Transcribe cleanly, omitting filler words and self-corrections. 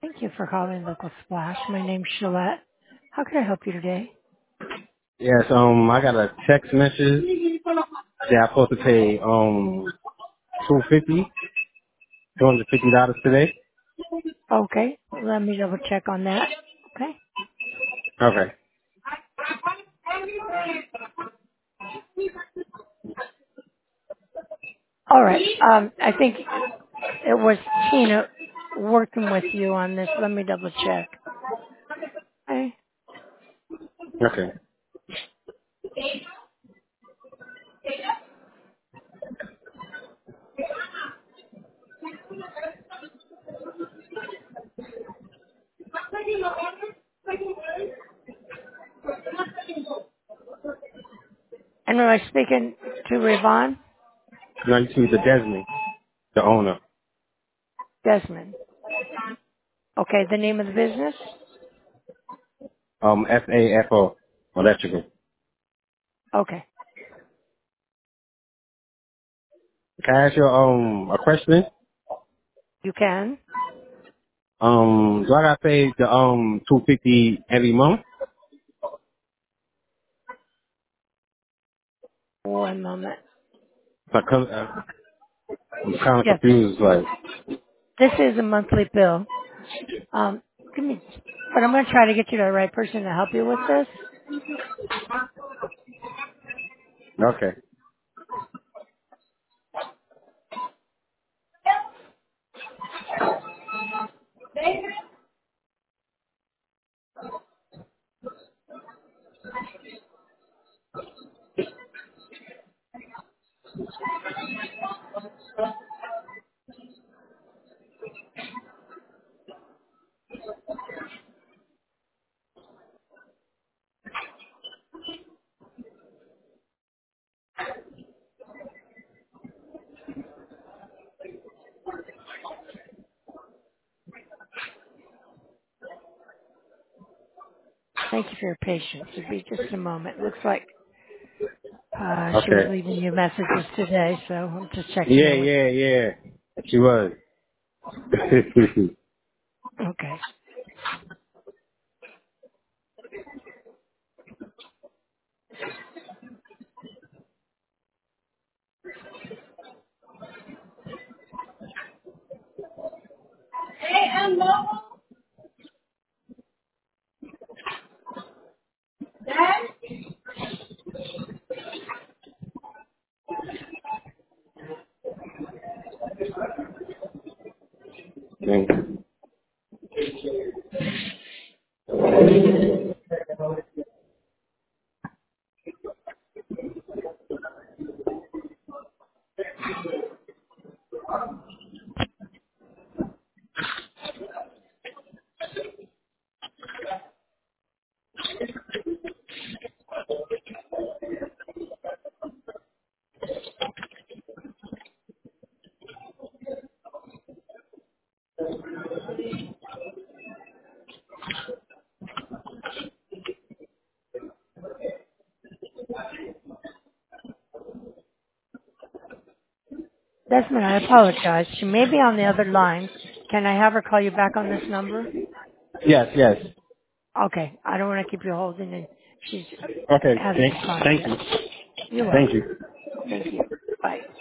Thank you for calling Local Splash. My name's Shalette. How can I help you today? Yes, I got a text message that I'm supposed to pay $250, $250 today. Okay, let me double check on that. Okay. Okay. All right. I think it was Tina working with you on this. Let me double check. Okay. Okay. And am I speaking to Rayvon Now you see the Desmond, the owner. Desmond? Okay, the name of the business? FAFO, electrical. Okay, Can I ask you a question? you can. Do I gotta pay the $250 every month? One moment. Because I'm kind of Yes, confused. Like, this is a monthly bill. Give me, but I'm going to try to get you the right person to help you with this. okay. Thank you for your patience. It'll be just a moment. Looks like she was Okay. leaving you messages today, so I'm just checking Yeah, in with. yeah, yeah. She was. Okay. Desmond, I apologize. She may be on the other line. Can I have her call you back on this number? Yes, yes. Okay. I don't want to keep you holding, and she Okay, hasn't responded thank yet. you. You're Thank welcome. you. Thank you. Bye.